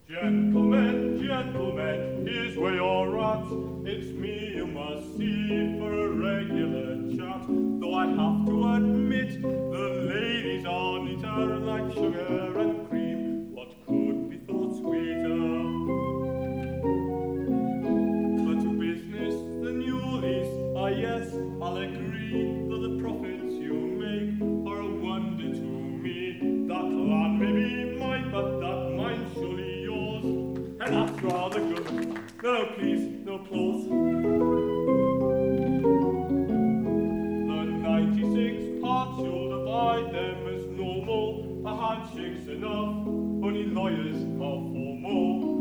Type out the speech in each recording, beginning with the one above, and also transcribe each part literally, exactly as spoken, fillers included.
Gentlemen, gentlemen, here's where you're at. It's me you must see for a regular chat. Though I have to admit, the ladies are neater like sugar and cream. What could be thought sweeter? But to business, the newies, ah yes, I'll agree, though the profits you make are a wonder to me. That land may be mine, but that mine's surely yours, and that's rather good. No, please, no applause. The ninety-six parts, you'll divide them as normal. A handshake's enough, only lawyers are formal.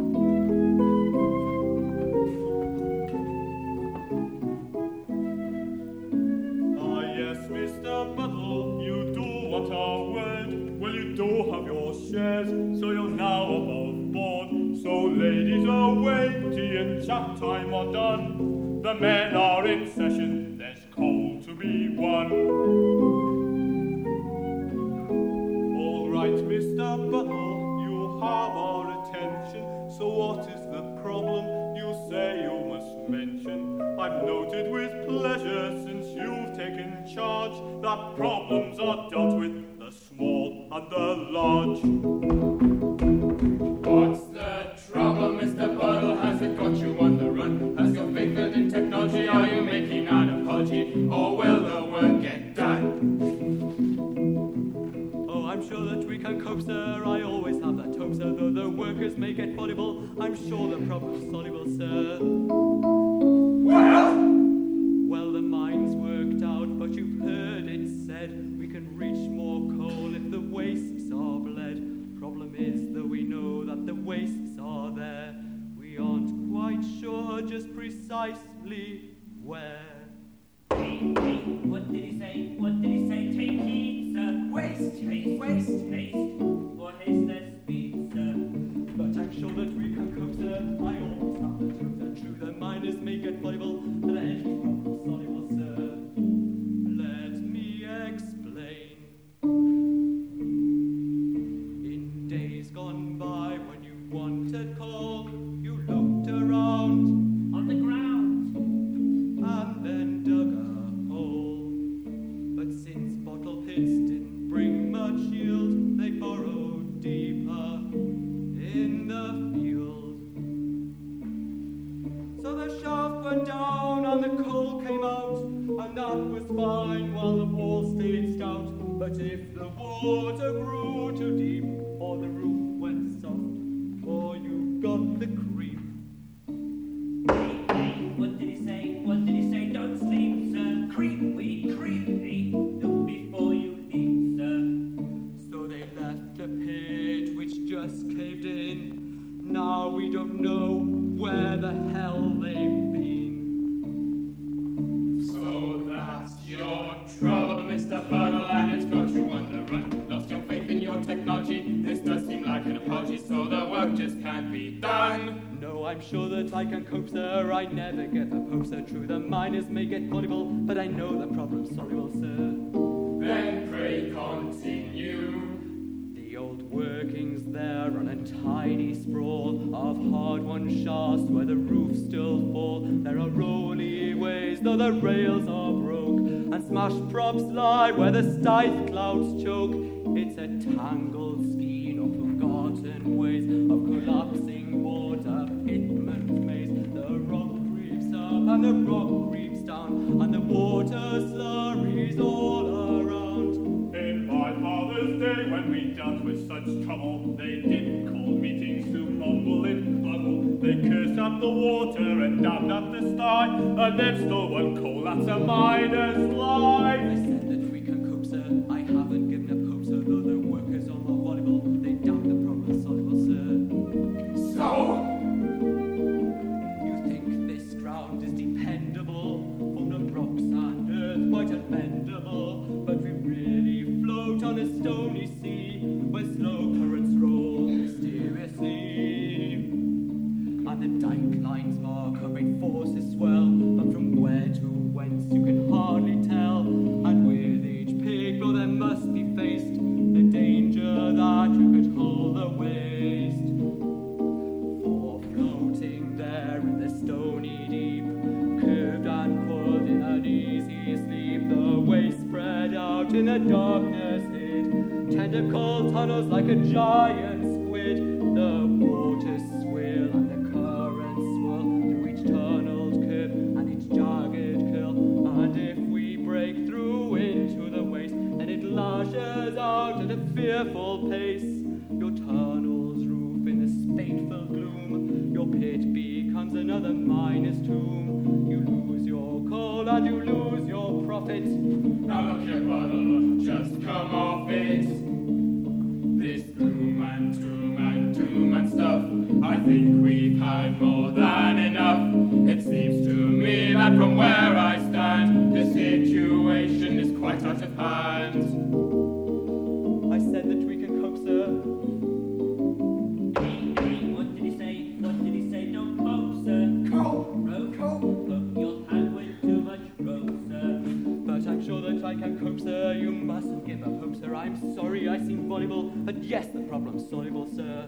Ah, yes, Mister Buttle, you do want our word. Well, you do have your shares, so you're now above board. So, ladies, away, tea and chat time are done. The men are in session, there's coal to be won. All right, Mister Buttle, you have our attention. So what is the problem you say you must mention? I've noted with pleasure since you've taken charge that problems are dealt with, the small and the large. What's the trouble, Mister Buttle? Has it got you on the run? Has your faith in technology? Are you making an apology? Or will the work get done? Oh, I'm sure that we can cope, sir. I always have that hope, sir. Though the workers may get voluble, I'm sure the problem's soluble, sir. Well? Well, the mine's worked out, but you've heard it said we can reach more coal if the wastes are bled. Problem is, though we know that the wastes are there, we aren't quite sure just precisely where. Hey, hey, what did he say? What did he say? Take heed, sir. Waste, haste, waste, haste. Or haste their speed, sir. But I'm sure that we can cope, sir. I always have the truth and true. The miners may get voluble, but any problem soluble, sir. Let me explain. In days gone by, when you wanted coal, you looked around On the ground. and then dug a hole. But since bottle pits didn't bring much yield, they burrowed deeper in the field. So the shaft went down and the coal came out, and that was fine while the wall stayed stout. But if the water grew too deep, or the roof went soft, or you got the creep. Hey, hey, what did he say? What did he say? Don't sleep, sir. Creep, we creep, we. Look before you leap, sir. So they left the pit which just caved in. Now we don't know where the hell they've been. So that's your trouble, Mister Buttle, and it's got you on the run. Lost your faith in your technology. This does seem like an apology, so the work just can't be done. No, I'm sure that I can cope, sir. I never get the pope, so true. The miners may get voluble, but I know the problem's soluble, sir. Then pray continue. The old workings there, an untidy sprawl of hard-won shafts where the roofs still fall. There are rolly ways, though the rails are broke, and smashed props lie where the stithe clouds choke. It's a tangled skein of forgotten ways of collapsing water, pitman's maze. The rock creeps up and the rock creeps down, and the water slurries all around. In my father's day, when we dealt with such trouble, they didn't call meetings to mumble and bubble. They cursed up the water and damned up the sky, and they've still won coal, that's a miner's lie. I said that we can cope, sir. I haven't given up hope, sir. Though the workers are more voluble, they doubt the problem soluble, sir. So? You think this ground is dependable, full of rocks and earth quite unbendable, but we really float on a stony sea where slow currents roll mysteriously, and the dike lines mark a great force as well, but from where to whence you can hardly tell, and we're the darkness hid. Tentacle tunnels like a giant squid. The waters swill and the currents swirl through each tunneled curve and each jagged curl. And if we break through into the waste, then it lashes out at a fearful pace. Your tunnel's roof in the spateful gloom, your pit becomes another miner's tomb. You lose your coal and you lose your profit. Now look here, Buttle, just come off it. This gloom and doom and doom and stuff, I think we've had more than enough. It seems to me that from where I stand, the situation is quite out of hand. I said that we can cope, sir. What did he say? What did he say? Don't cope, sir. Cope, Rope, cope. cope your hand with too much rope, sir. But I'm sure that I can cope, sir. You mustn't give up hope, sir. I'm sorry I seem voluble, but yes, the problem's soluble, sir.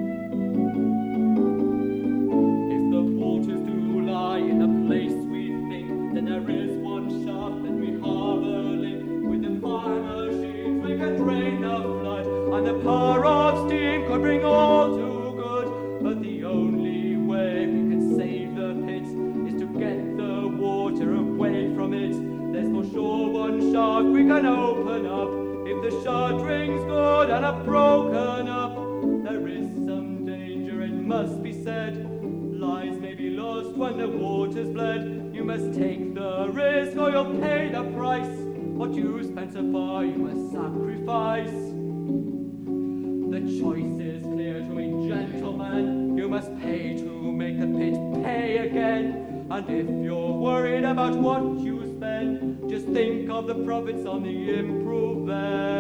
If the waters do lie in the place we think, then there is one shaft that we harbor link. With the fire machines we can drain the flood, and the power of steam could bring all to good. But the only way we can save the pit is to get the water away from it. There's for sure one shaft we can open up. If the shuttering's good and are broken up, there is some danger, it must be said. Lives may be lost when the water's bled. You must take the risk or you'll pay the price. What you spent so far you must sacrifice. The choice is clear to me, gentlemen. You must pay to make the pit pay again. And if you're worried about what you spend, just think of the profits on the improvement.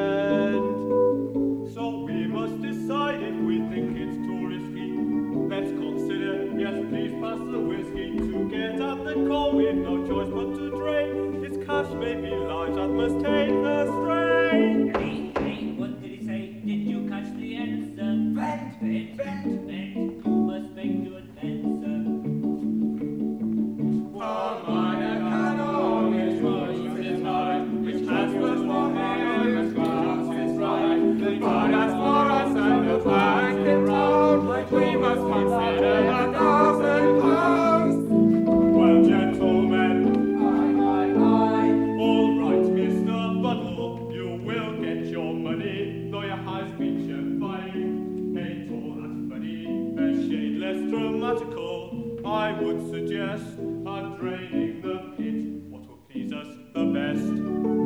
So we must decide if we think it's too risky. Let's consider, yes, please pass the whiskey. To get at the coal, we've no choice but to drain. Its cash may be large, that must take the strain. Hey, hey, what did he say? Did you catch the answer? Vent, Vent, vent. vent. You must make good answer. For miner can always choose his mind, which transfers for him as fast as right. But as for us and the bank in town, we must consider the thousand pounds. Well, gentlemen, Aye, aye, aye. all right, Mister Buttle, you will get your money, though your high speech and fine ain't all that funny. A shade less dramatical, I would suggest, are draining the pit, what will please us the best.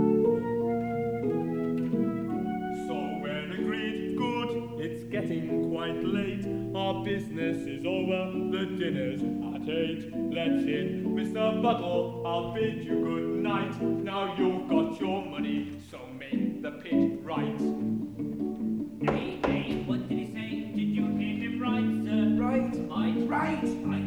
So we're agreed, good, it's getting quite late. Our business is over, the dinner's at eight. Let's in, Mister Buttle, I'll bid you good night. Now you've got your money, so make the pit right. Hey, hey, what did he say? Did you hear him right, sir? Right, I, right. I